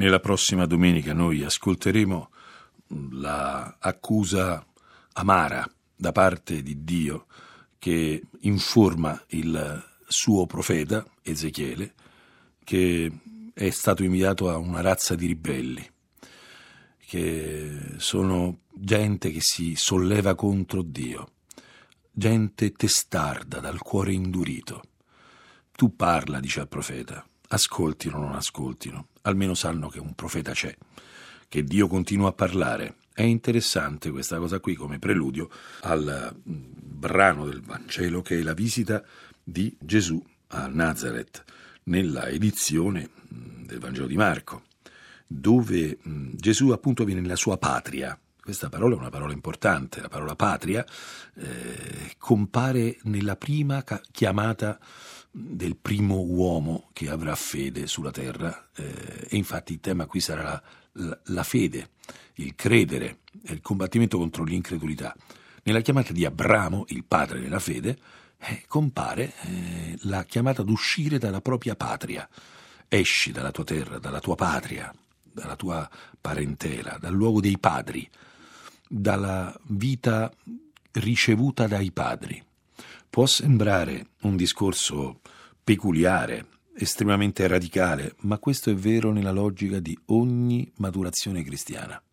Nella prossima domenica noi ascolteremo la accusa amara da parte di Dio che informa il suo profeta Ezechiele che è stato inviato a una razza di ribelli, che sono gente che si solleva contro Dio, gente testarda, dal cuore indurito. Tu parla, dice al profeta, ascoltino o non ascoltino, almeno sanno che un profeta c'è, che Dio continua a parlare. È interessante questa cosa qui come preludio al brano del Vangelo che è la visita di Gesù a Nazareth, nella edizione del Vangelo di Marco, dove Gesù appunto viene nella sua patria. Questa parola è una parola importante, la parola patria compare nella prima chiamata del primo uomo che avrà fede sulla terra, e infatti il tema qui sarà la fede, il credere, il combattimento contro l'incredulità. Nella chiamata di Abramo, il padre della fede, compare la chiamata ad uscire dalla propria patria. Esci dalla tua terra, dalla tua patria, dalla tua parentela, dal luogo dei padri, dalla vita ricevuta dai padri. Può sembrare un discorso peculiare, estremamente radicale, ma questo è vero nella logica di ogni maturazione cristiana.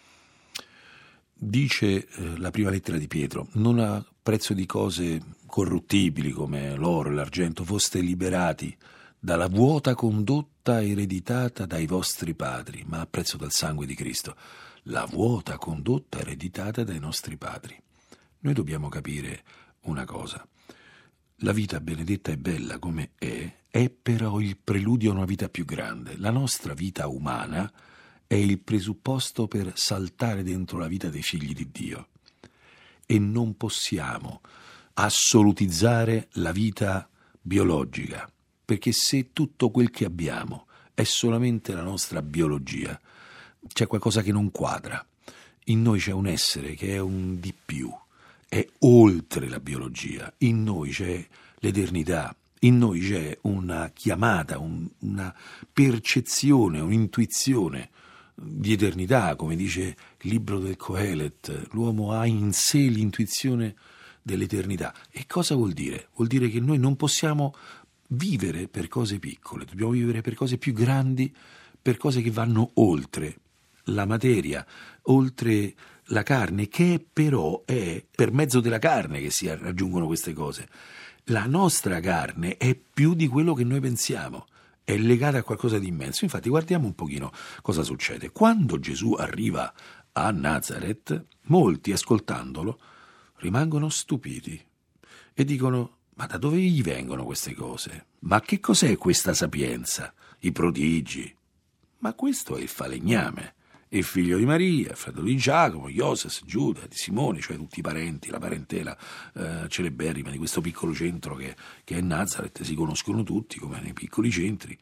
Dice la prima lettera di Pietro: non a prezzo di cose corruttibili come l'oro e l'argento foste liberati dalla vuota condotta ereditata dai vostri padri, ma a prezzo del sangue di Cristo. La vuota condotta ereditata dai nostri padri. Noi dobbiamo capire una cosa: la vita benedetta e bella come è però il preludio a una vita più grande. La nostra vita umana è il presupposto per saltare dentro la vita dei figli di Dio. E non possiamo assolutizzare la vita biologica, perché se tutto quel che abbiamo è solamente la nostra biologia, c'è qualcosa che non quadra. In noi c'è un essere che è un di più, è oltre la biologia. In noi c'è l'eternità, in noi c'è una chiamata, una percezione, un'intuizione di eternità, come dice il libro del Coelet. L'uomo ha in sé l'intuizione dell'eternità. E cosa vuol dire? Vuol dire che noi non possiamo vivere per cose piccole, dobbiamo vivere per cose più grandi, per cose che vanno oltre la materia, oltre la carne, che però è per mezzo della carne che si raggiungono queste cose. La nostra carne è più di quello che noi pensiamo, è legata a qualcosa di immenso. Infatti guardiamo un pochino cosa succede. Quando Gesù arriva a Nazareth, molti ascoltandolo rimangono stupiti e dicono: ma da dove gli vengono queste cose? Ma che cos'è questa sapienza? I prodigi? Ma questo è il falegname, il figlio di Maria, fratello di Giacomo, Ioses, Giuda, di Simone, cioè tutti i parenti, la parentela celeberrima di questo piccolo centro che è Nazareth. Si conoscono tutti come nei piccoli centri.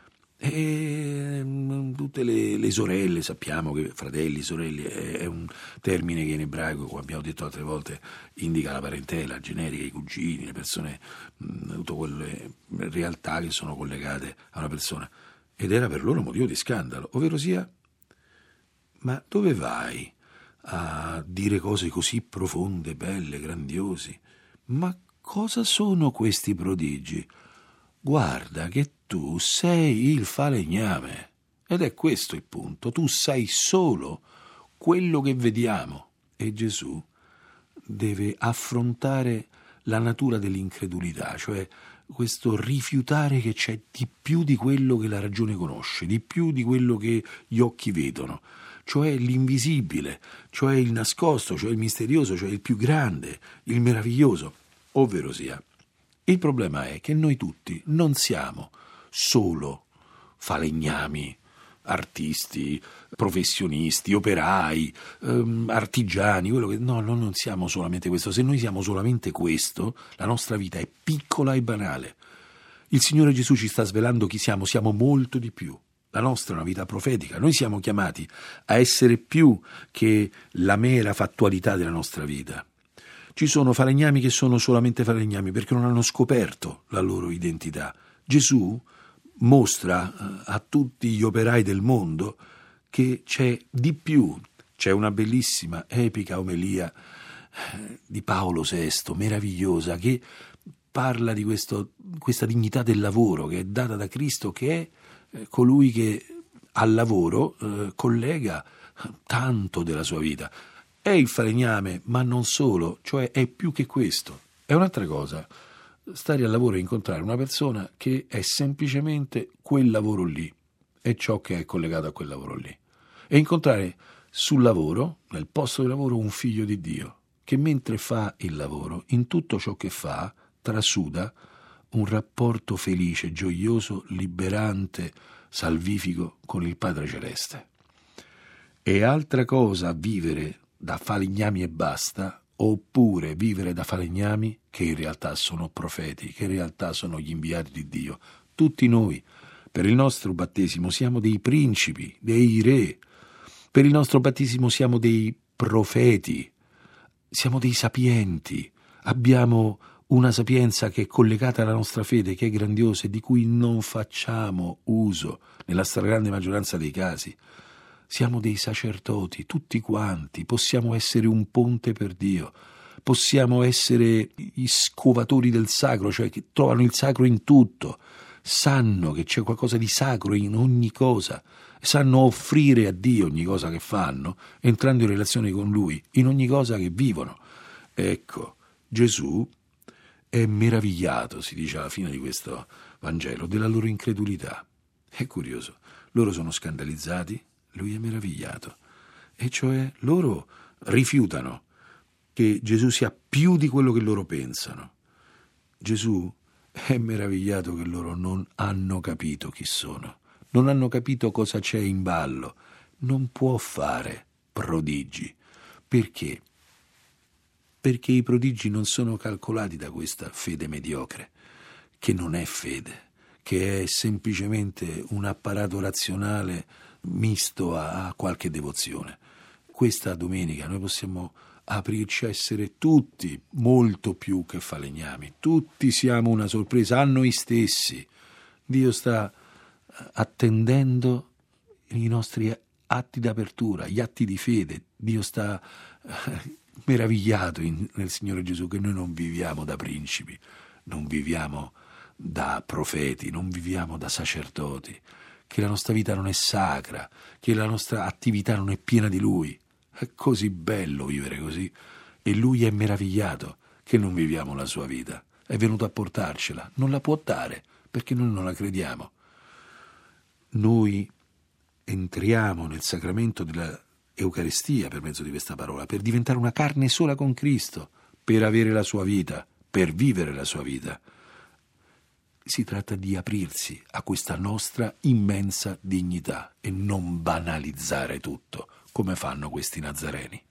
E tutte le sorelle, sappiamo che fratelli, sorelle è un termine che in ebraico, come abbiamo detto altre volte, indica la parentela generica, i cugini, le persone, tutte quelle realtà che sono collegate a una persona. Ed era per loro motivo di scandalo, ovvero sia: ma dove vai a dire cose così profonde, belle, grandiosi? Ma cosa sono questi prodigi? Guarda che tu sei il falegname. Ed è questo il punto. Tu sei solo quello che vediamo. E Gesù deve affrontare la natura dell'incredulità, cioè questo rifiutare che c'è di più di quello che la ragione conosce, di più di quello che gli occhi vedono, cioè l'invisibile, cioè il nascosto, cioè il misterioso, cioè il più grande, il meraviglioso, ovvero sia. Il problema è che noi tutti non siamo solo falegnami, artisti, professionisti, operai, artigiani, no, non siamo solamente questo. Se noi siamo solamente questo, la nostra vita è piccola e banale. Il Signore Gesù ci sta svelando chi siamo molto di più. La nostra è una vita profetica, noi siamo chiamati a essere più che la mera fattualità della nostra vita. Ci sono falegnami che sono solamente falegnami perché non hanno scoperto la loro identità. Gesù mostra a tutti gli operai del mondo che c'è di più. C'è una bellissima, epica omelia di Paolo VI, meravigliosa, che parla di questa dignità del lavoro che è data da Cristo, che è colui che al lavoro collega tanto della sua vita. È il falegname, ma non solo, cioè è più che questo. È un'altra cosa stare al lavoro e incontrare una persona che è semplicemente quel lavoro lì, è ciò che è collegato a quel lavoro lì. E incontrare sul lavoro, nel posto di lavoro, un figlio di Dio, che mentre fa il lavoro, in tutto ciò che fa, trasuda un rapporto felice, gioioso, liberante, salvifico con il Padre Celeste. È altra cosa vivere da falegnami e basta, oppure vivere da falegnami che in realtà sono profeti, che in realtà sono gli inviati di Dio. Tutti noi, per il nostro battesimo, siamo dei principi, dei re. Per il nostro battesimo siamo dei profeti, siamo dei sapienti, abbiamo una sapienza che è collegata alla nostra fede, che è grandiosa e di cui non facciamo uso nella stragrande maggioranza dei casi. Siamo dei sacerdoti, tutti quanti, possiamo essere un ponte per Dio, possiamo essere gli scovatori del sacro, cioè che trovano il sacro in tutto, sanno che c'è qualcosa di sacro in ogni cosa, sanno offrire a Dio ogni cosa che fanno, entrando in relazione con Lui, in ogni cosa che vivono. Ecco, Gesù è meravigliato, si dice alla fine di questo Vangelo, della loro incredulità. È curioso, loro sono scandalizzati, Lui è meravigliato, e cioè loro rifiutano che Gesù sia più di quello che loro pensano. Gesù è meravigliato che loro non hanno capito chi sono, non hanno capito cosa c'è in ballo. Non può fare prodigi. Perché? Perché i prodigi non sono calcolati da questa fede mediocre, che non è fede, che è semplicemente un apparato razionale misto a qualche devozione. Questa domenica noi possiamo aprirci a essere tutti molto più che falegnami. Tutti siamo una sorpresa a noi stessi. Dio sta attendendo i nostri atti d'apertura, gli atti di fede. Dio sta meravigliato nel Signore Gesù che noi non viviamo da principi, non viviamo da profeti, non viviamo da sacerdoti, che la nostra vita non è sacra, che la nostra attività non è piena di Lui. È così bello vivere così, e Lui è meravigliato che non viviamo la sua vita. È venuto a portarcela, non la può dare perché noi non la crediamo. Noi entriamo nel sacramento della Eucaristia per mezzo di questa parola, per diventare una carne sola con Cristo, per avere la sua vita, per vivere la sua vita. Si tratta di aprirsi a questa nostra immensa dignità e non banalizzare tutto, come fanno questi nazareni.